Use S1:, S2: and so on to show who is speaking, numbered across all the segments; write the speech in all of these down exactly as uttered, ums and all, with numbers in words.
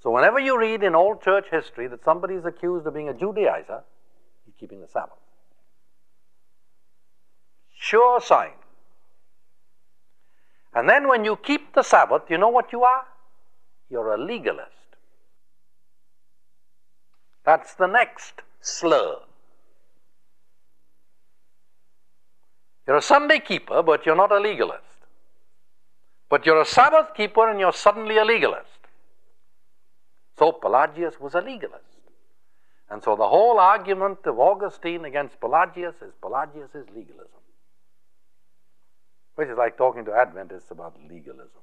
S1: So whenever you read in old church history that somebody is accused of being a Judaizer, he's keeping the Sabbath. Sure sign. And then when you keep the Sabbath, you know what you are? You're a legalist. That's the next slur. You're a Sunday keeper, but you're not a legalist. But you're a Sabbath keeper and you're suddenly a legalist. So Pelagius was a legalist. And so the whole argument of Augustine against Pelagius is Pelagius is legalism. Which is like talking to Adventists about legalism.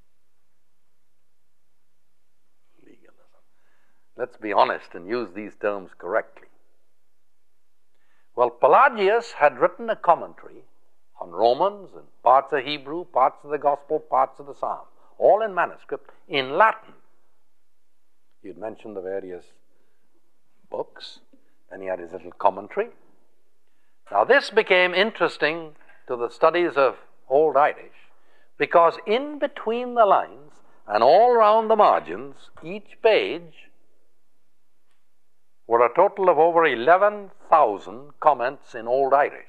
S1: Legalism. Let's be honest and use these terms correctly. Well, Pelagius had written a commentary on Romans and parts of Hebrew, parts of the Gospel, parts of the Psalm, all in manuscript, in Latin. You'd mentioned the various books, then he had his little commentary. Now this became interesting to the studies of Old Irish, because in between the lines and all around the margins, each page were a total of over eleven thousand comments in Old Irish.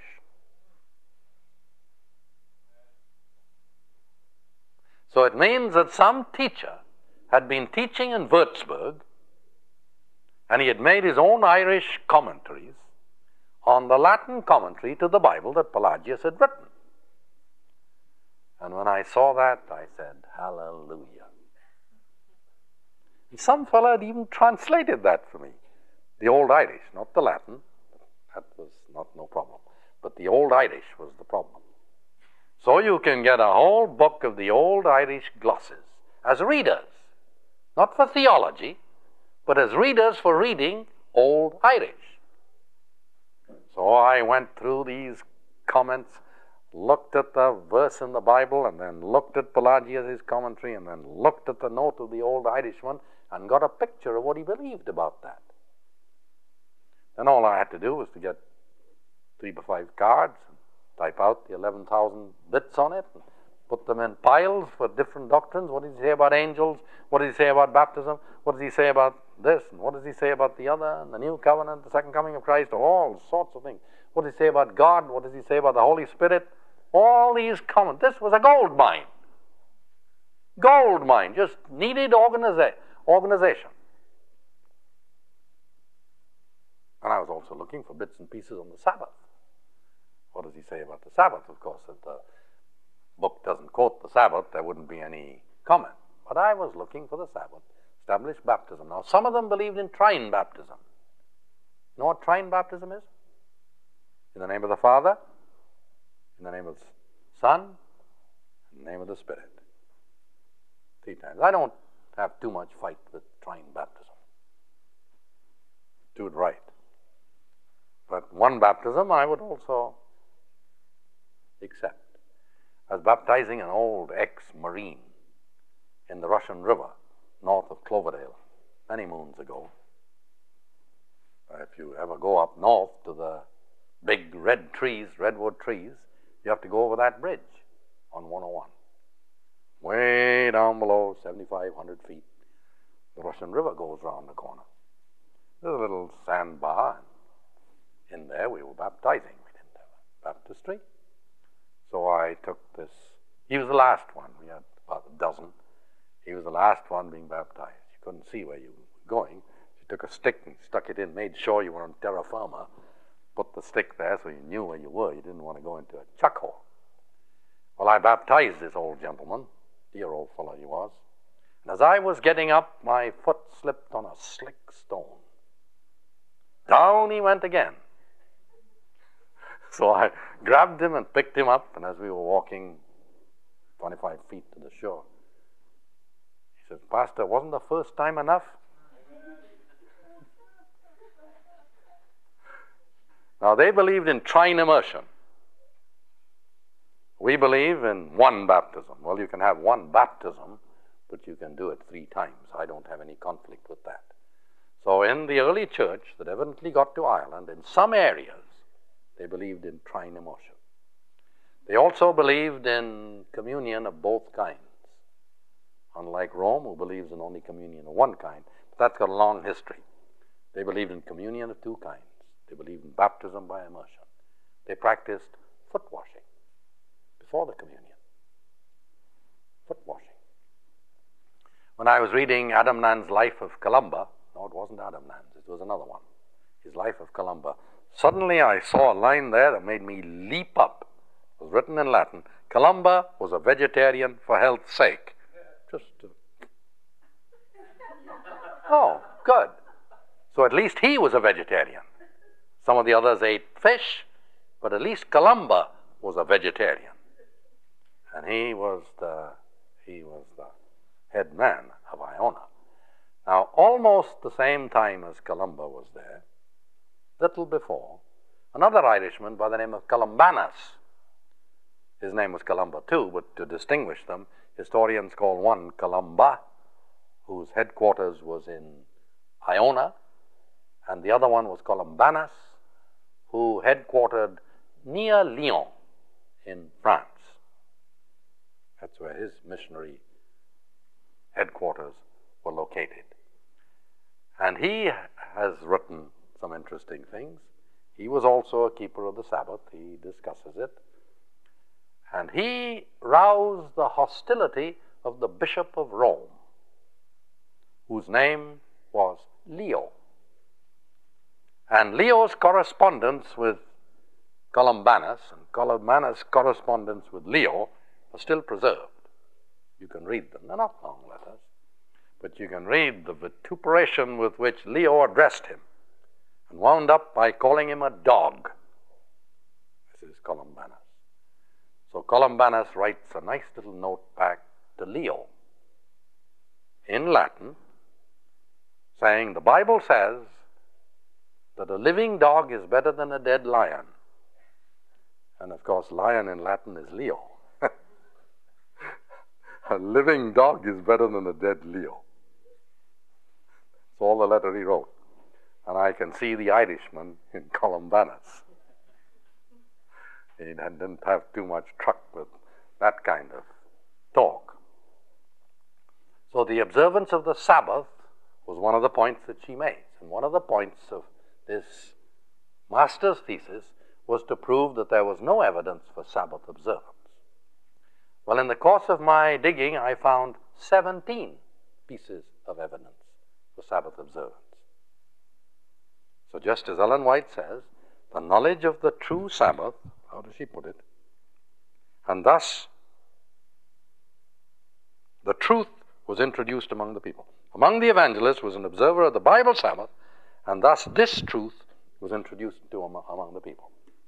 S1: So it means that some teacher had been teaching in Würzburg and he had made his own Irish commentaries on the Latin commentary to the Bible that Pelagius had written. And when I saw that, I said, hallelujah. And some fellow had even translated that for me. The Old Irish, not the Latin. That was not no problem. But the Old Irish was the problem. So you can get a whole book of the Old Irish glosses as readers. Not for theology, but as readers for reading Old Irish. So I went through these comments, looked at the verse in the Bible, and then looked at Pelagius' commentary, and then looked at the note of the Old Irish one, and got a picture of what he believed about that. Then all I had to do was to get three by five cards, and type out the eleven thousand bits on it, and put them in piles for different doctrines. What does he say about angels? What does he say about baptism? What does he say about this? And what does he say about the other? And the new covenant, the second coming of Christ, all sorts of things. What does he say about God? What does he say about the Holy Spirit? All these comments. This was a gold mine. Gold mine. Just needed organiza- organization. And I was also looking for bits and pieces on the Sabbath. What does he say about the Sabbath? Of course, if the book doesn't quote the Sabbath, there wouldn't be any comment. But I was looking for the Sabbath. Established baptism. Now, some of them believed in trine baptism. You know what trine baptism is? In the name of the Father, in the name of the Son, in the name of the Spirit. Three times. I don't have too much fight with trine baptism. Do it right. But one baptism I would also accept. I was baptizing an old ex-Marine in the Russian River, north of Cloverdale, many moons ago. If you ever go up north to the big red trees, redwood trees, you have to go over that bridge on one oh one. Way down below, seventy-five hundred feet, the Russian River goes around the corner. There's a little sandbar. In there we were baptizing. We didn't have a baptistry. So I took this. He was the last one. We had about a dozen. He was the last one being baptized. You couldn't see where you were going. You took a stick and stuck it in, made sure you were on terra firma, put the stick there so you knew where you were. You didn't want to go into a chuck hole. Well, I baptized this old gentleman, dear old fellow he was. And as I was getting up, my foot slipped on a slick stone. Down he went again. So I grabbed him and picked him up, and as we were walking twenty-five feet to the shore, he said, Pastor, wasn't the first time enough? Now, they believed in trine immersion. We believe in one baptism. Well, you can have one baptism, but you can do it three times. I don't have any conflict with that. So in the early church that evidently got to Ireland, in some areas, they believed in trine immersion. They also believed in communion of both kinds. unlike Rome, who believes in only communion of one kind. But that's got a long history. They believed in communion of two kinds. They believed in baptism by immersion. They practiced foot washing before the communion. Foot washing. When I was reading Adam Nann's Life of Columba, no, it wasn't Adam Nann's, it was another one, his Life of Columba, suddenly I saw a line there that made me leap up. It was written in Latin. Columba was a vegetarian for health's sake. Just to... Oh, good. So at least he was a vegetarian. Some of the others ate fish, but at least Columba was a vegetarian. And he was the, he was the head man of Iona. Now, almost the same time as Columba was there, little before, another Irishman by the name of Columbanus. His name was Columba too, but to distinguish them, historians call one Columba, whose headquarters was in Iona, and the other one was Columbanus, who headquartered near Lyon in France. That's where his missionary headquarters were located. And he has written some interesting things. He was also a keeper of the Sabbath. He discusses it. And he roused the hostility of the Bishop of Rome, whose name was Leo. And Leo's correspondence with Columbanus and Columbanus' correspondence with Leo are still preserved. You can read them. They're not long letters, but you can read the vituperation with which Leo addressed him and wound up by calling him a dog. This is Columbanus. So Columbanus writes a nice little note back to Leo in Latin saying the Bible says that a living dog is better than a dead lion. And of course, lion in Latin is Leo. A living dog is better than a dead Leo. That's all the letter he wrote. And I can see the Irishman in Columbanus. He didn't have too much truck with that kind of talk. So the observance of the Sabbath was one of the points that she made. And one of the points of this master's thesis was to prove that there was no evidence for Sabbath observance. Well, in the course of my digging, I found seventeen pieces of evidence for Sabbath observance. So just as Ellen White says, the knowledge of the true Sabbath, how does she put it? And thus, the truth was introduced among the people. Among the evangelists was an observer of the Bible Sabbath, and thus this truth was introduced to them among the people.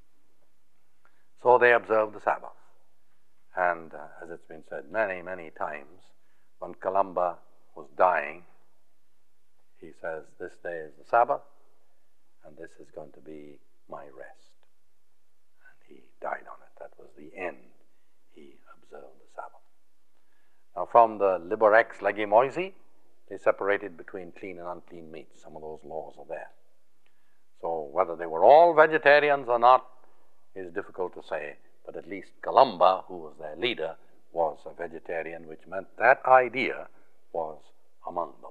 S1: So they observed the Sabbath. And uh, as it's been said many, many times, when Columba was dying, he says, this day is the Sabbath, and this is going to be my rest. And he died on it. That was the end. He observed the Sabbath. Now from the Liber Ex Lege Moisi, they separated between clean and unclean meats. Some of those laws are there. So whether they were all vegetarians or not is difficult to say, but at least Columba, who was their leader, was a vegetarian, which meant that idea was among them.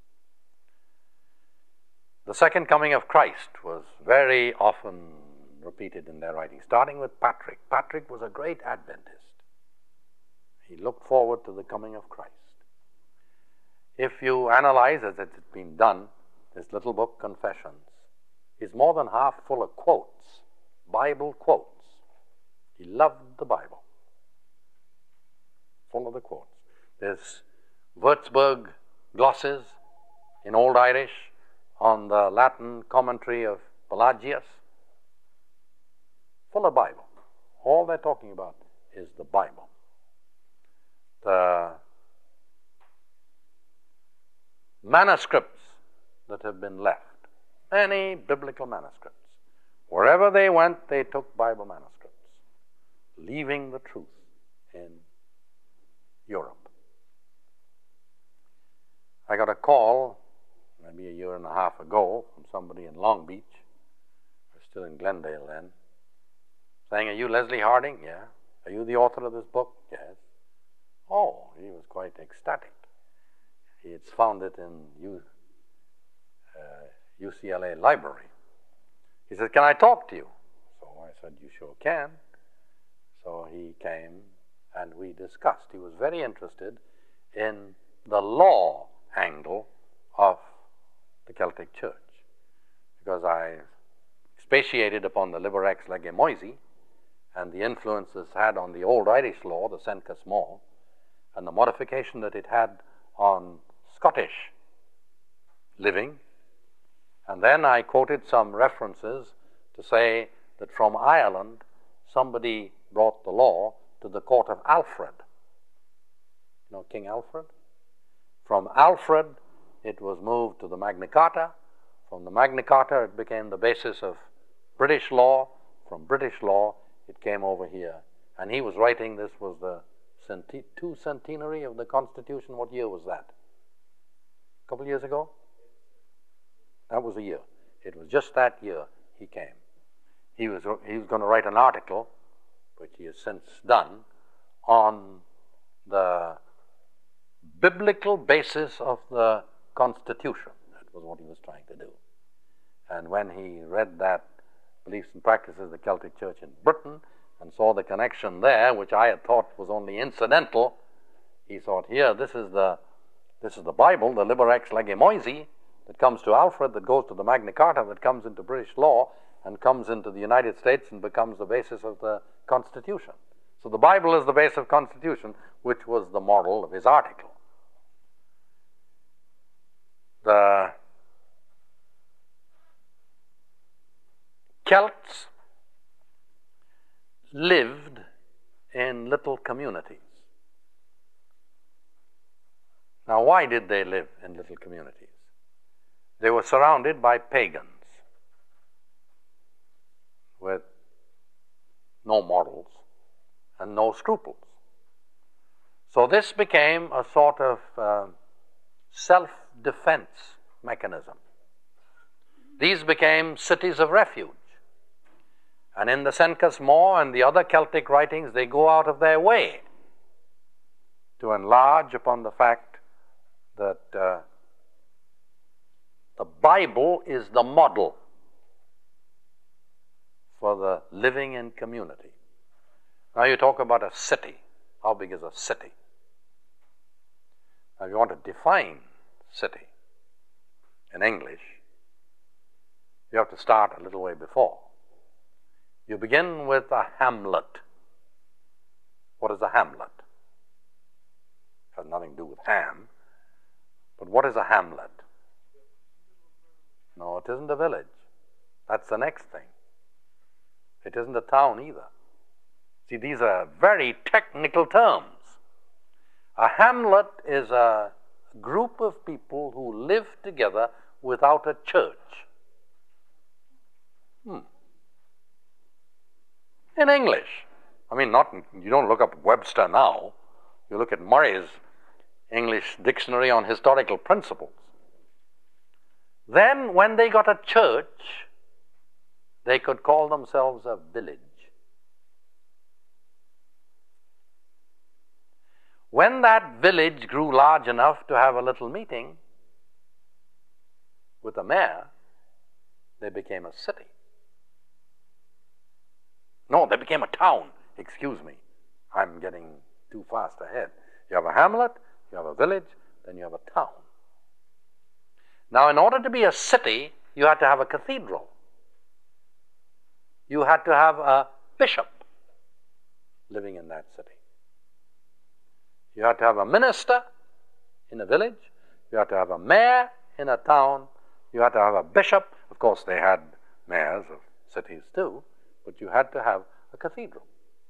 S1: The second coming of Christ was very often repeated in their writing, starting with Patrick. Patrick was a great Adventist. He looked forward to the coming of Christ. If you analyze, as it's been done, this little book, Confessions, is more than half full of quotes, Bible quotes. He loved the Bible. Full of the quotes. There's Würzburg glosses in Old Irish on the Latin commentary of Pelagius. Full of Bible. All they're talking about is the Bible. The manuscripts that have been left, any biblical manuscripts, wherever they went, they took Bible manuscripts, leaving the truth in Europe. I got a call maybe a year and a half ago from somebody in Long Beach, I was still in Glendale then, saying, "Are you Leslie Harding?" "Yeah." "Are you the author of this book?" "Yes." Oh, he was quite ecstatic. It's found it in U, uh, U C L A library. He said, "Can I talk to you?" So I said, "You sure can." So he came and we discussed. He was very interested in the law angle of the Celtic Church, because I expatiated upon the Liber Ex Lege Moisi and the influences had on the old Irish law, the Sencas Mó, and the modification that it had on Scottish living. And then I quoted some references to say that from Ireland somebody brought the law to the court of Alfred. You know King Alfred? From Alfred it was moved to the Magna Carta. From the Magna Carta it became the basis of British law. From British law it came over here. And he was writing, this was the centi- two centenary of the Constitution. What year was that? A couple of years ago? That was a year. It was just that year he came. He was, he was going to write an article, which he has since done, on the biblical basis of the Constitution. That was what he was trying to do. And when he read that Beliefs and Practices of the Celtic Church in Britain and saw the connection there, which I had thought was only incidental, he thought, here, this is the, this is the Bible, the Liber Ex Lege Moisi, that comes to Alfred, that goes to the Magna Carta, that comes into British law, and comes into the United States and becomes the basis of the Constitution. So the Bible is the base of Constitution, which was the model of his article. The Celts lived in little communities. Now, why did they live in little communities? They were surrounded by pagans with no morals and no scruples. So this became a sort of uh, self-defense mechanism. These became cities of refuge. And in the Sencas Mó and the other Celtic writings, they go out of their way to enlarge upon the fact that uh, the Bible is the model for the living in community. Now you talk about a city. How big is a city? Now if you want to define city in English, you have to start a little way before. You begin with a hamlet. What is a hamlet? It has nothing to do with ham. But what is a hamlet? No, it isn't a village. That's the next thing. It isn't a town either. See, these are very technical terms. A hamlet is a group of people who live together without a church. Hmm. In English. I mean, not you don't look up Webster now. You look at Murray's English Dictionary on Historical Principles. Then, when they got a church, they could call themselves a village. When that village grew large enough to have a little meeting with a mayor, they became a city. No, they became a town. Excuse me. I'm getting too fast ahead. You have a hamlet, you have a village, then you have a town. Now, in order to be a city, you had to have a cathedral. You had to have a bishop living in that city. You had to have a minister in a village. You had to have a mayor in a town. You had to have a bishop. Of course, they had mayors of cities too, but you had to have a cathedral.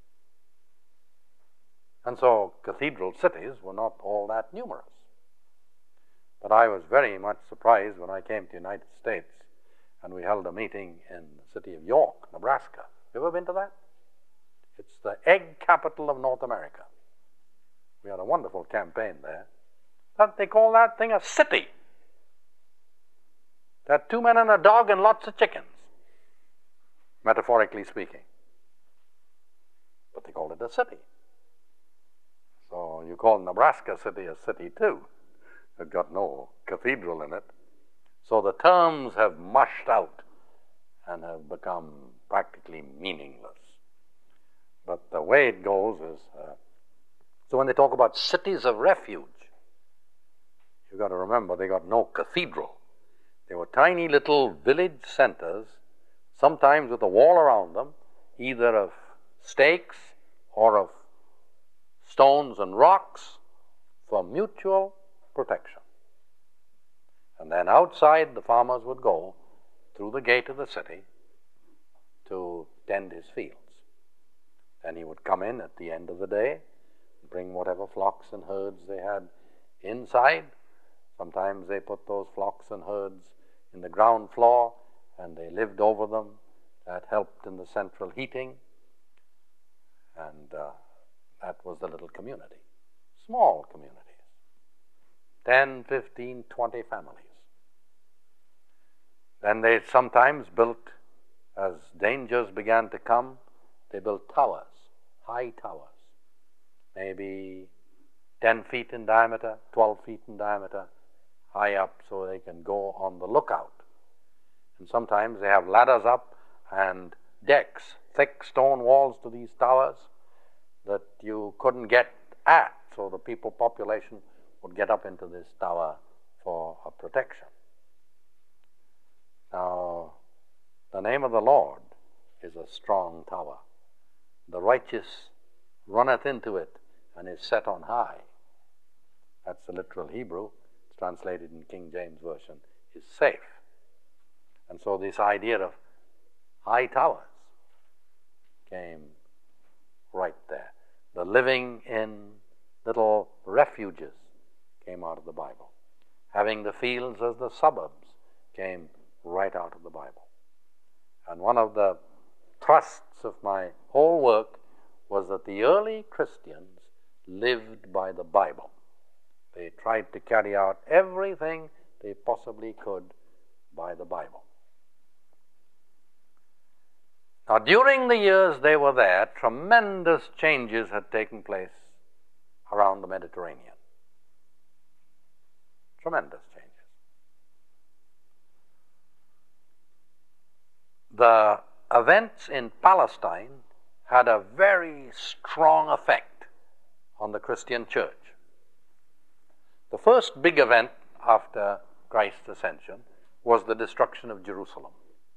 S1: And so cathedral cities were not all that numerous. But I was very much surprised when I came to the United States and we held a meeting in the city of York, Nebraska. You ever been to that? It's the egg capital of North America. We had a wonderful campaign there. That they call that thing a city. There are two men and a dog and lots of chickens, metaphorically speaking. But they called it a city. So you call Nebraska City a city too. It's got no cathedral in it. So the terms have mushed out and have become practically meaningless. But the way it goes is, uh, so when they talk about cities of refuge, you've got to remember they got no cathedral. They were tiny little village centers, sometimes with a wall around them, either of stakes or of stones and rocks for mutual protection. And then outside, the farmers would go through the gate of the city to tend his fields. Then he would come in at the end of the day, bring whatever flocks and herds they had inside. Sometimes they put those flocks and herds in the ground floor and they lived over them. That helped in the central heating. And uh, that was the little community. Small communities. ten, fifteen, twenty families. Then they sometimes built, as dangers began to come, they built towers, high towers, maybe ten feet in diameter, twelve feet in diameter, high up so they can go on the lookout. And sometimes they have ladders up and decks, thick stone walls to these towers that you couldn't get at, so the people population would get up into this tower for a protection. Now, the name of the Lord is a strong tower. The righteous runneth into it and is set on high. That's the literal Hebrew. It's translated in King James Version, is safe. And so this idea of high towers came right there. The living in little refuges came out of the Bible. Having the fields as the suburbs came right out of the Bible. And one of the thrusts of my whole work was that the early Christians lived by the Bible. They tried to carry out everything they possibly could by the Bible. Now, during the years they were there, tremendous changes had taken place around the Mediterranean. Tremendous changes. The events in Palestine had a very strong effect on the Christian church. The first big event after Christ's ascension was the destruction of Jerusalem.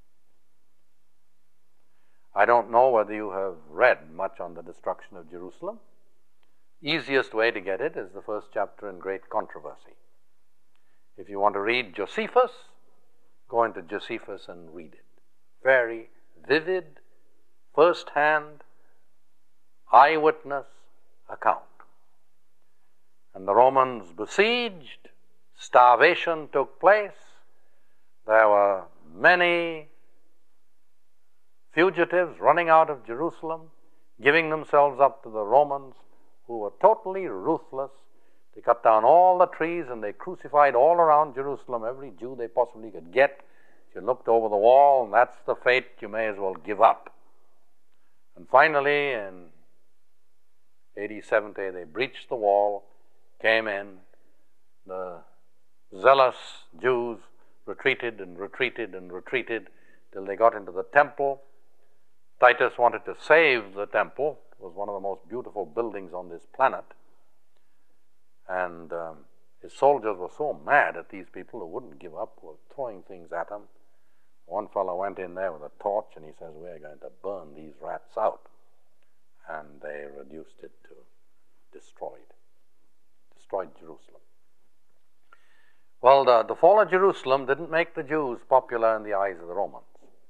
S1: I don't know whether you have read much on the destruction of Jerusalem. Easiest way to get it is the first chapter in Great Controversy. If you want to read Josephus, go into Josephus and read it. Very vivid, first-hand, eyewitness account. And the Romans besieged, starvation took place, there were many fugitives running out of Jerusalem, giving themselves up to the Romans, who were totally ruthless. They cut down all the trees and they crucified all around Jerusalem every Jew they possibly could get. If you looked over the wall and that's the fate, you may as well give up. And finally, in A D seventy, they breached the wall, came in. The zealous Jews retreated and retreated and retreated till they got into the temple. Titus wanted to save the temple. It was one of the most beautiful buildings on this planet. And um, his soldiers were so mad at these people who wouldn't give up, were throwing things at him. One fellow went in there with a torch and he says, "We're going to burn these rats out." And they reduced it to destroyed. Destroyed Jerusalem. Well, the, the fall of Jerusalem didn't make the Jews popular in the eyes of the Romans.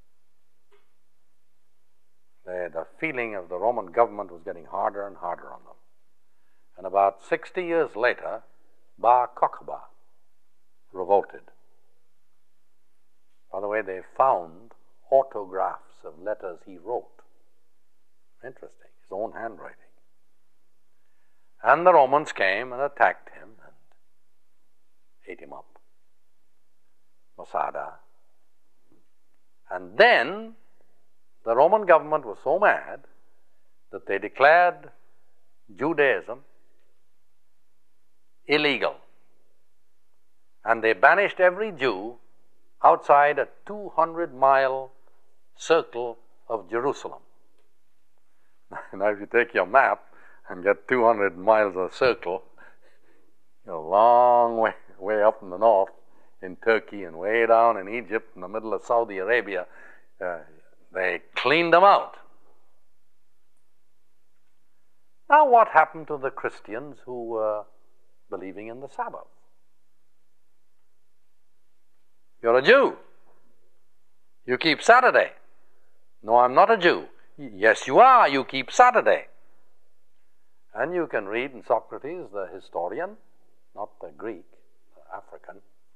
S1: They, the feeling of the Roman government was getting harder and harder on them. And about sixty years later, Bar Kokhba revolted. By the way, they found autographs of letters he wrote. Interesting, his own handwriting. And the Romans came and attacked him and ate him up. Masada. And then the Roman government was so mad that they declared Judaism illegal. and they banished every Jew outside a two hundred mile circle of Jerusalem. Now, if you take your map and get two hundred miles of circle, you're a long way, way up in the north in Turkey and way down in Egypt, in the middle of Saudi Arabia, uh, they cleaned them out. Now, what happened to the Christians who were believing in the Sabbath? You're a Jew. You keep Saturday. No, I'm not a Jew. Yes, you are. You keep Saturday. And you can read in Socrates, the historian, not the Greek, the African.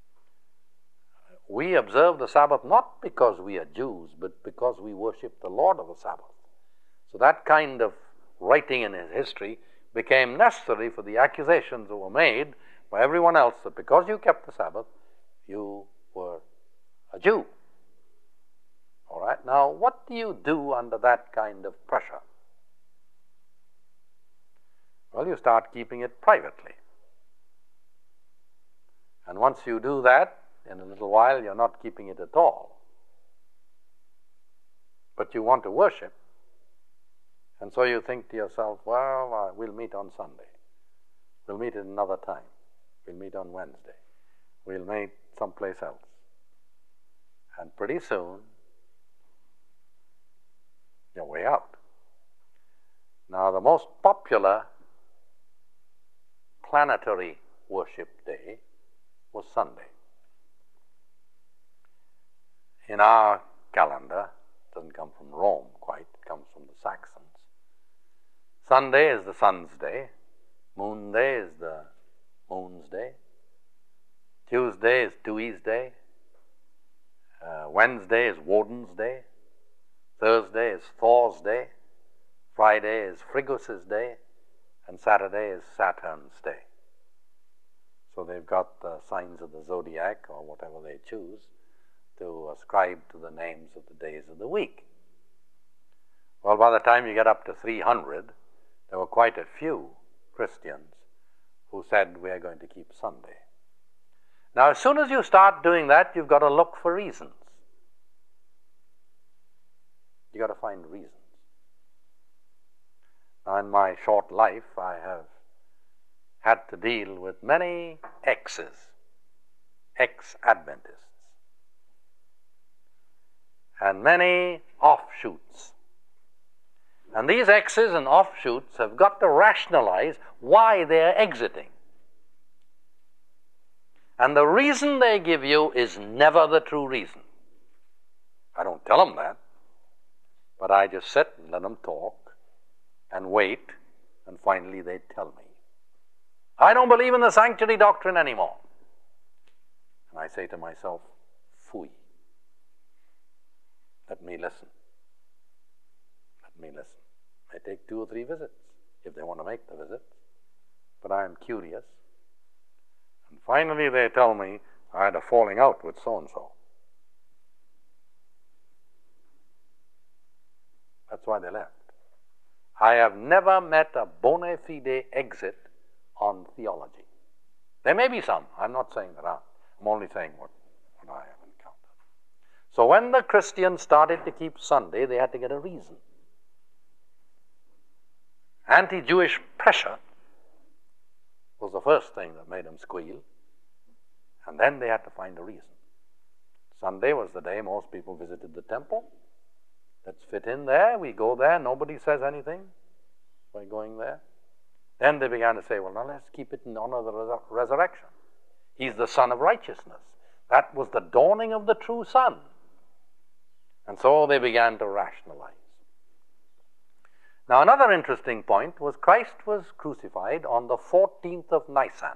S1: We observe the Sabbath not because we are Jews, but because we worship the Lord of the Sabbath. So that kind of writing in his history became necessary for the accusations that were made by everyone else that because you kept the Sabbath, you were a Jew. All right, now what do you do under that kind of pressure? Well, you start keeping it privately. And once you do that, in a little while you're not keeping it at all. But you want to worship. And so you think to yourself, well, uh, we'll meet on Sunday. We'll meet at another time. We'll meet on Wednesday. We'll meet someplace else. And pretty soon, you're way out. Now, the most popular planetary worship day was Sunday. In our calendar, it doesn't come from Rome quite, it comes from the Saxons. Sunday is the sun's day. Moon day is the moon's day. Tuesday is Tui's day. Uh, Wednesday is Woden's day. Thursday is Thor's day. Friday is Frigus's day. And Saturday is Saturn's day. So they've got the signs of the zodiac or whatever they choose to ascribe to the names of the days of the week. Well, by the time you get up to three hundred, there were quite a few Christians who said, we are going to keep Sunday. Now, as soon as you start doing that, you've got to look for reasons. You've got to find reasons. Now, in my short life, I have had to deal with many X's, ex-Adventists, and many offshoots. And these X's and offshoots have got to rationalize why they're exiting. And the reason they give you is never the true reason. I don't tell them that, but I just sit and let them talk and wait, and finally they tell me. I don't believe in the sanctity doctrine anymore. And I say to myself, phooey. Let me listen. Let me listen. I take two or three visits, if they want to make the visits. But I am curious. And finally they tell me I had a falling out with so-and-so. That's why they left. I have never met a bona fide exit on theology. There may be some. I'm not saying there aren't. I'm only saying what, what I have encountered. So when the Christians started to keep Sunday, they had to get a reason. Anti-Jewish pressure was the first thing that made them squeal. And then they had to find a reason. Sunday was the day most people visited the temple. Let's fit in there. We go there. Nobody says anything by going there. Then they began to say, well, now let's keep it in honor of the resur- resurrection. He's the Son of righteousness. That was the dawning of the true Son. And so they began to rationalize. Now, another interesting point was Christ was crucified on the fourteenth of Nisan.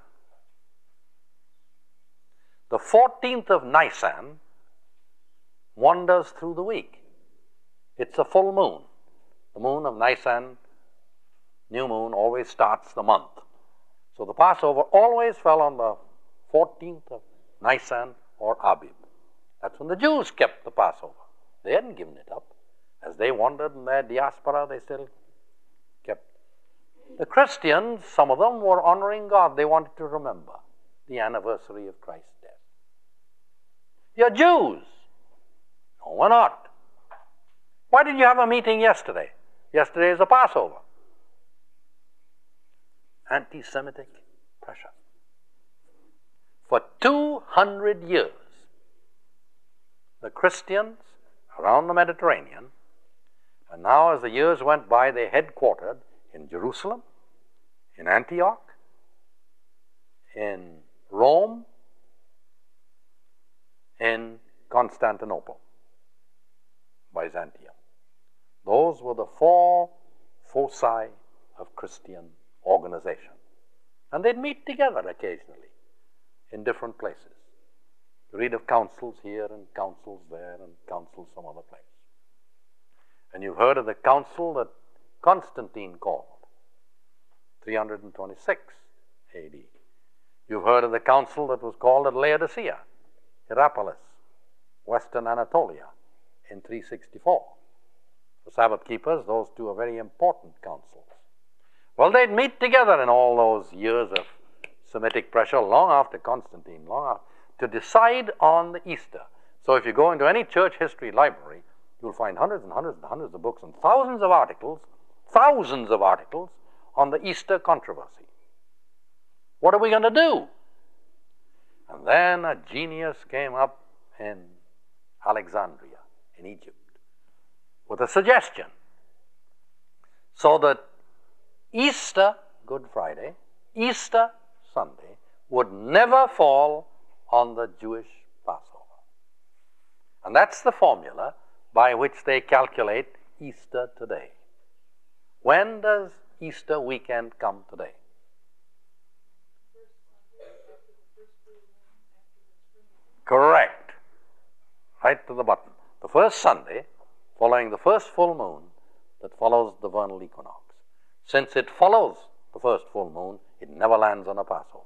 S1: The fourteenth of Nisan wanders through the week. It's a full moon. The moon of Nisan, new moon, always starts the month. So the Passover always fell on the fourteenth of Nisan or Abib. That's when the Jews kept the Passover. They hadn't given it up. As they wandered in their diaspora, they still kept. The Christians, some of them were honoring God. They wanted to remember the anniversary of Christ's death. You're Jews. No, we're not. Why did you have a meeting yesterday? Yesterday is the Passover. Anti-Semitic pressure. For two hundred years, the Christians around the Mediterranean, and now as the years went by, they headquartered in Jerusalem, in Antioch, in Rome, in Constantinople, Byzantium. Those were the four foci of Christian organization. And they'd meet together occasionally in different places. You read of councils here and councils there and councils some other place. And you've heard of the council that Constantine called, three hundred twenty-six A D. You've heard of the council that was called at Laodicea, Hierapolis, Western Anatolia, in three sixty-four. For Sabbath keepers, those two are very important councils. Well, they'd meet together in all those years of Semitic pressure, long after Constantine, long after, to decide on the Easter. So if you go into any church history library, you'll find hundreds and hundreds and hundreds of books and thousands of articles, thousands of articles on the Easter controversy. What are we going to do? And then a genius came up in Alexandria, in Egypt, with a suggestion. So that Easter, Good Friday, Easter Sunday, would never fall on the Jewish Passover. And that's the formula by which they calculate Easter today. When does Easter weekend come today? Correct. Right to the button. The first Sunday, following the first full moon that follows the vernal equinox. Since it follows the first full moon, it never lands on a Passover.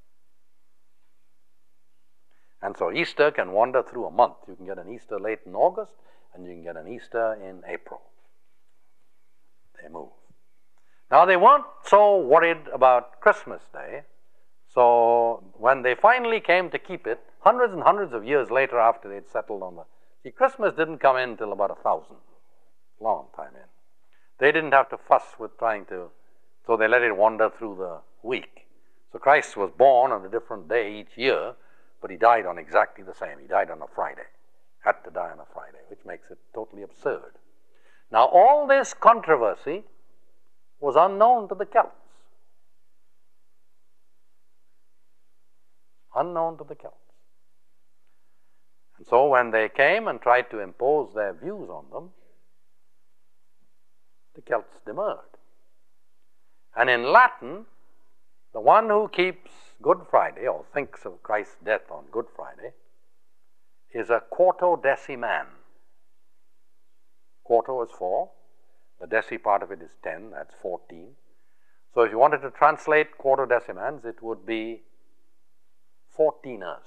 S1: And so Easter can wander through a month. You can get an Easter late in August, and you can get an Easter in April. They move. Now, they weren't so worried about Christmas Day, so when they finally came to keep it, hundreds and hundreds of years later after they'd settled on the... See, Christmas didn't come in till about a thousand. Long time in. They didn't have to fuss with trying to... So they let it wander through the week. So Christ was born on a different day each year, but he died on exactly the same. He died on a Friday. Had to die on a Friday, which makes it totally absurd. Now, all this controversy was unknown to the Celts. Unknown to the Celts. And so when they came and tried to impose their views on them, the Celts demurred. And in Latin, the one who keeps Good Friday, or thinks of Christ's death on Good Friday, is a quartodeciman. Quarto is four. The deci part of it is ten. That's fourteen. So if you wanted to translate quartodecimans, it would be fourteeners.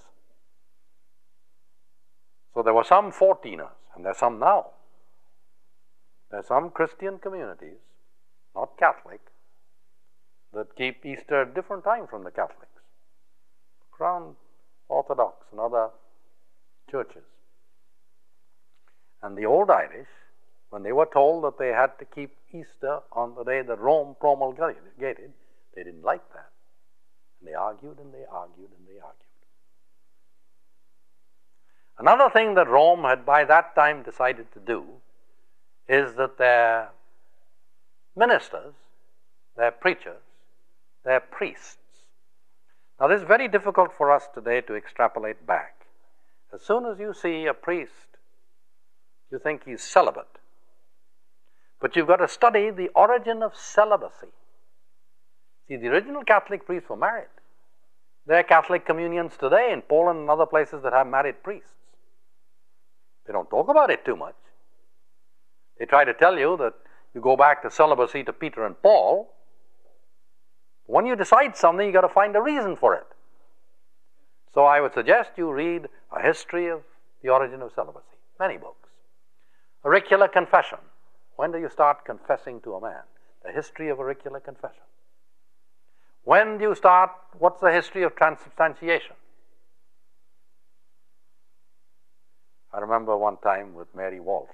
S1: So there were some fourteeners, and there are some now. There are some Christian communities, not Catholic, that keep Easter at a different time from the Catholics. Crown Orthodox and other churches. And the old Irish, when they were told that they had to keep Easter on the day that Rome promulgated, they didn't like that. And they argued and they argued and they argued. Another thing that Rome had by that time decided to do is that their ministers, their preachers, their priests. Now, this is very difficult for us today to extrapolate back. As soon as you see a priest, you think he's celibate. But you've got to study the origin of celibacy. See, the original Catholic priests were married. There are Catholic communions today in Poland and other places that have married priests. They don't talk about it too much. They try to tell you that you go back to celibacy to Peter and Paul. When you decide something, you've got to find a reason for it. So I would suggest you read A History of the Origin of Celibacy. Many books. Auricular Confession. When do you start confessing to a man? The history of auricular confession. When do you start, what's the history of transubstantiation? I remember one time with Mary Walsh,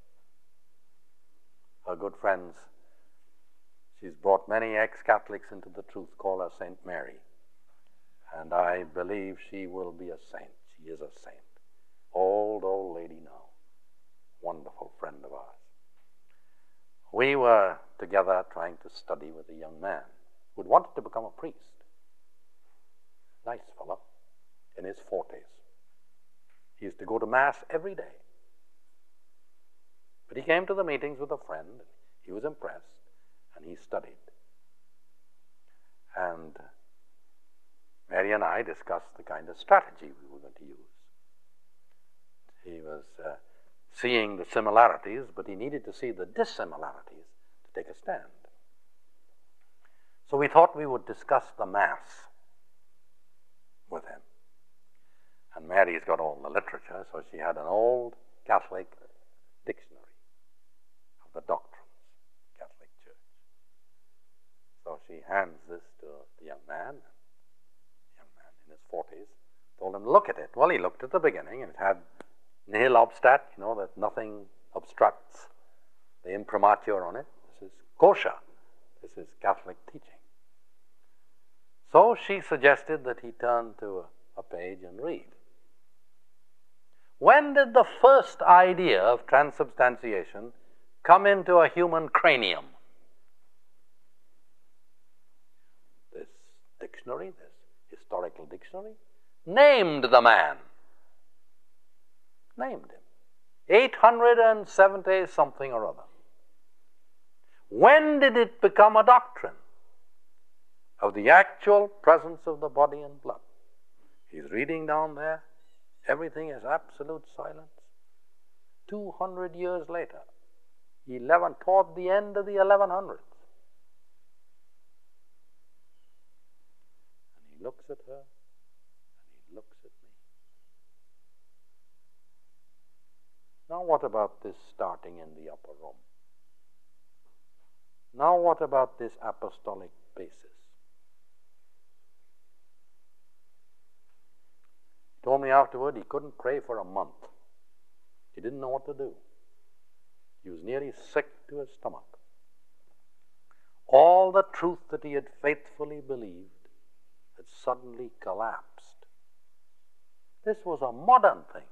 S1: her good friends. She's brought many ex-Catholics into the truth, call her Saint Mary. And I believe she will be a saint. She is a saint. Old, old lady now. Wonderful friend of ours. We were together trying to study with a young man who'd wanted to become a priest. Nice fellow, in his forties. He used to go to Mass every day. But he came to the meetings with a friend. He was impressed, and he studied. And Mary and I discussed the kind of strategy we were going to use. He was uh, seeing the similarities, but he needed to see the dissimilarities to take a stand. So we thought we would discuss the Mass with him. And Mary's got all the literature, so she had an old Catholic dictionary of the doctrines of the Catholic Church. So she hands this to the young man, the young man in his forties, told him, look at it. Well, he looked at the beginning, and it had nihil obstat, you know, that nothing obstructs the imprimatur on it. This is kosher. This is Catholic teaching. So she suggested that he turn to a, a page and read. When did the first idea of transubstantiation come into a human cranium? This dictionary, this historical dictionary, named the man. Named him. eight hundred seventy something or other. When did it become a doctrine of the actual presence of the body and blood? He's reading down there. Everything is absolute silence. Two hundred years later, eleven, toward the end of the eleven hundreds. And he looks at her, and he looks at me. Now what about this starting in the upper room? Now what about this apostolic basis? He told me afterward he couldn't pray for a month. He didn't know what to do. He was nearly sick to his stomach. All the truth that he had faithfully believed had suddenly collapsed. This was a modern thing.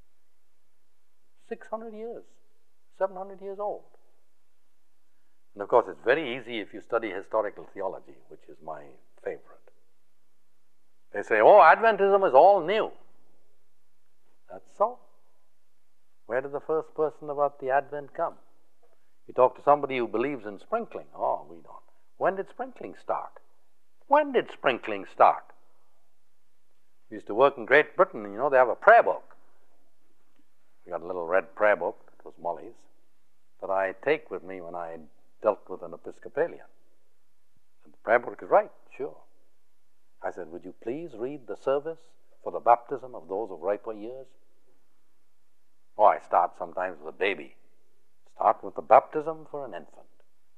S1: six hundred years, seven hundred years old. And of course, it's very easy if you study historical theology, which is my favorite. They say, oh, Adventism is all new. That's so. Where did the first person about the Advent come? You talk to somebody who believes in sprinkling. Oh, we don't. When did sprinkling start? When did sprinkling start? We used to work in Great Britain, and you know, they have a prayer book. We got a little red prayer book, it was Molly's, that I take with me when I dealt with an Episcopalian. And the prayer book is right, sure. I said, would you please read the service for the baptism of those of riper years? Oh, I start sometimes with a baby. Start with the baptism for an infant.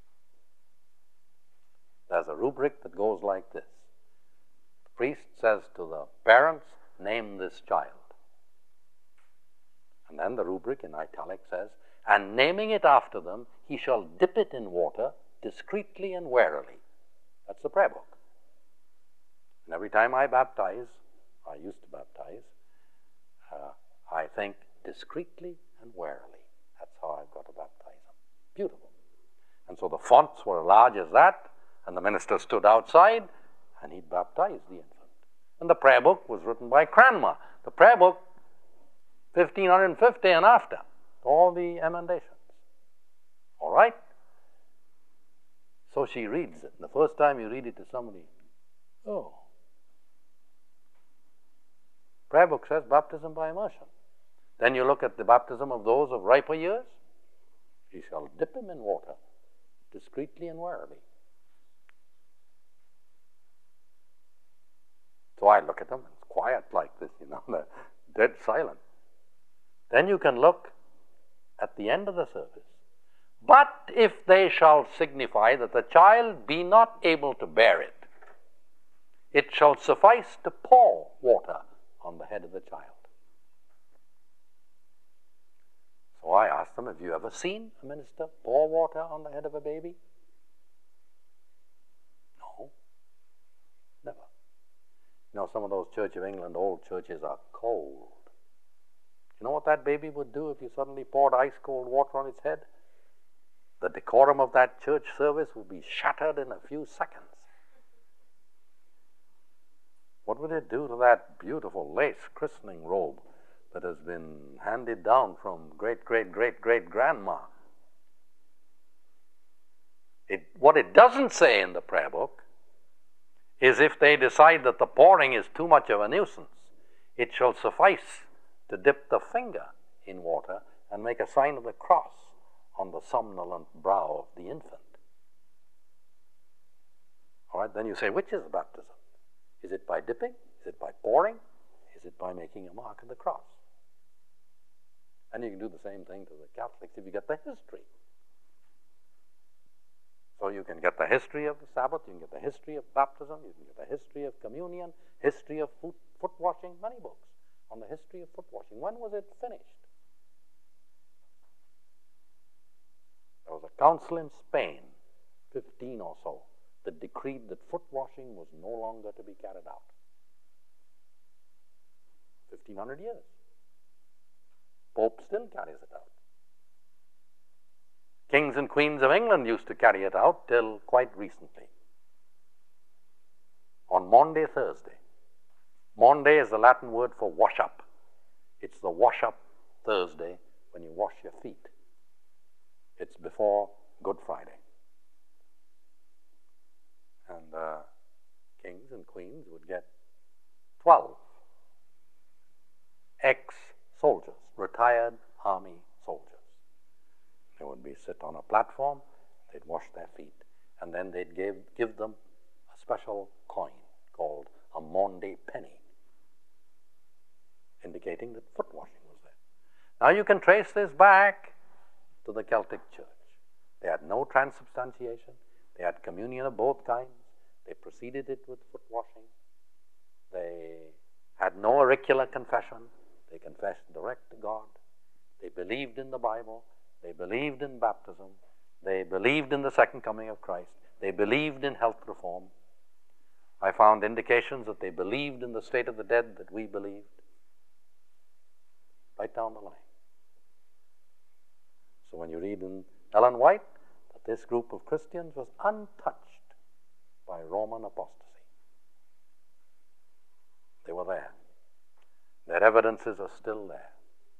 S1: There's a rubric that goes like this. The priest says to the parents, name this child. And then the rubric in italic says, and naming it after them, he shall dip it in water discreetly and warily. That's the prayer book. And every time I baptize, I used to baptize, uh, I think discreetly and warily. That's how I've got to baptize them. Beautiful. And so the fonts were as large as that, and the minister stood outside, and he'd baptize the infant. And the prayer book was written by Cranmer. The prayer book, fifteen fifty and after, all the emendations. All right? So she reads it. And the first time you read it to somebody, oh. Prayer book says baptism by immersion. Then you look at the baptism of those of riper years. He shall dip him in water, discreetly and warily. So I look at them, it's quiet like this, you know, they're dead silent. Then you can look at the end of the service. But if they shall signify that the child be not able to bear it, it shall suffice to pour water on the head of the child. So I asked them, have you ever seen a minister pour water on the head of a baby? No, never. You know, some of those Church of England old churches are cold. You know what that baby would do if you suddenly poured ice cold water on its head? The decorum of that church service would be shattered in a few seconds. What would it do to that beautiful lace christening robe that has been handed down from great, great, great, great grandma? It, what it doesn't say in the prayer book is if they decide that the pouring is too much of a nuisance, it shall suffice to dip the finger in water and make a sign of the cross on the somnolent brow of the infant. All right, then you say, which is baptism? Is it by dipping? Is it by pouring? Is it by making a mark of the cross? And you can do the same thing to the Catholics if you get the history. So you can get the history of the Sabbath, you can get the history of baptism, you can get the history of communion, history of foot, foot washing, many books on the history of foot washing. When was it finished? There was a council in Spain, fifteen or so, that decreed that foot washing was no longer to be carried out. fifteen hundred years. Pope still carries it out. Kings and queens of England used to carry it out till quite recently. On Maundy Thursday. Maundy is the Latin word for wash up. It's the wash up Thursday when you wash your feet. It's before Good Friday. And uh, kings and queens would get twelve ex-soldiers, retired army soldiers. They would be sit on a platform, they'd wash their feet, and then they'd give, give them a special coin called a Maundy penny, indicating that foot washing was there. Now you can trace this back to the Celtic Church. They had no transubstantiation, they had communion of both kinds, they preceded it with foot washing, they had no auricular confession, they confessed direct to God, they believed in the Bible, they believed in baptism, they believed in the second coming of Christ, they believed in health reform. I found indications that they believed in the state of the dead that we believed, right down the line. So when you read in Ellen White that this group of Christians was untouched by Roman apostasy, they were there. Their evidences are still there.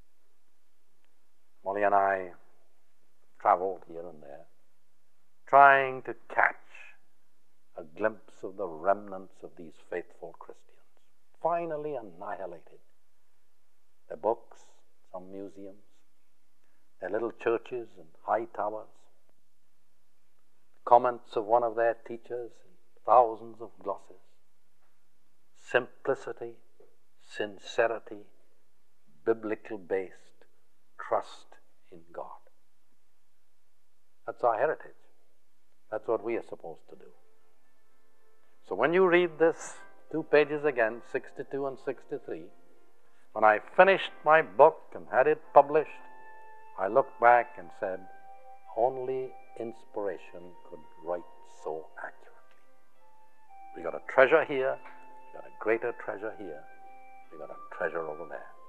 S1: Molly and I traveled here and there, trying to catch a glimpse of the remnants of these faithful Christians, finally annihilated. Their books, some museums, their little churches and high towers, comments of one of their teachers in thousands of glosses, simplicity, sincerity, biblical-based trust in God. That's our heritage. That's what we are supposed to do. So when you read this two pages again, sixty-two and sixty-three, when I finished my book and had it published, I looked back and said, only inspiration could write so accurately. We got a treasure here, we got a greater treasure here, we got a treasure over there.